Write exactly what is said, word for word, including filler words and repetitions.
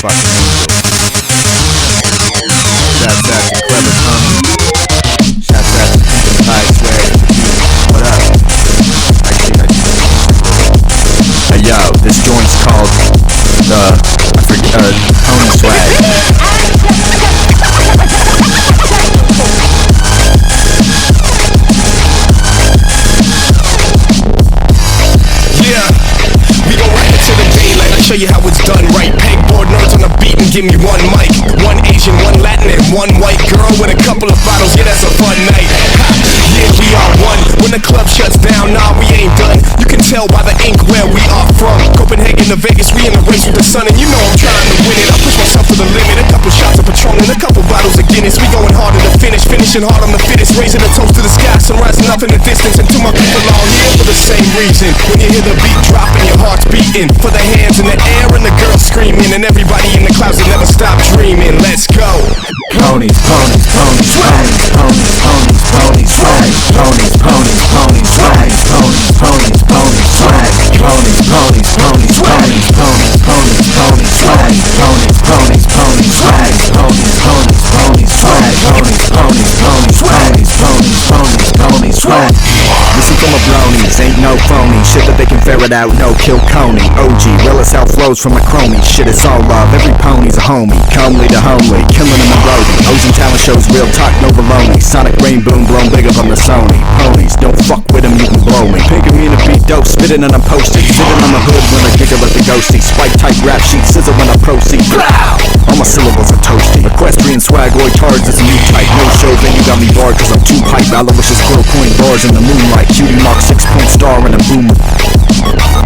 fucking angels. Shouts out to Clever Tony. Shouts out to Pink Pie Swag. What up? Hey yo, this joint's called uh, I forget, uh, Pony Swag. Yeah, we go right into the daylight. I'll show you how it's done right. Pegboard nerds on the beat and give me one mic. One Asian, one Latin, and one white girl with a couple of bottles. Yeah, that's a fun night. Ha, yeah, we are one. When the club shuts down, nah, we ain't done. You can tell by the ink where we are from. Copenhagen to Vegas, we in the race with the sun. And you know I'm trying to win it. I push myself to the limit. A couple shots of Patron and a couple bottles of Guinness. We going harder to finish, finishing hard on the fittest. Raising a toast to the sky, sun rising up in the distance. And to my people all here for the same reason. When you hear the beat dropping, your heart's beating. For the hands in the air and the girls screaming. And everybody in the clouds that never stop dreaming. Let's go. Ponies, ponies, ponies, ponies, ponies, ponies, ponies, swag. Ponies, ponies, ponies, swag. Ponies, ponies, ponies, swag. Ponies, ponies, ponies, ponies, ponies, ponies, ponies, swag. Ponies, ponies, ponies, swag. Ponies, ponies, ponies, swag. Ponies, ponies, ponies, ponies, ponies, ponies, ponies, swag. Listen from a bronies, ain't no phony. Shit that they can ferret out, no kill Coney. O G, realest outflows from a chromie. Shit, it's all love, every pony's a homie. Comely to homely, killing them in roadie. Ocean talent shows, real talk, no baloney. Sonic rain boom, blown bigger than the Sony. Ponies, don't fuck with them, you can blow me. Picking me to beat dope, spitting and I'm posted. Sitting on the hood when I giggle at the ghosty. Spike type rap sheet, scissor when I proceed. Blow! All my syllables are toasty. Equestrian swag, Roy cards is a new type. No show, then you got me barred cause I'm too hype. Aloysius quill point bars in the moonlight. Cutie mark, six point star and a boom.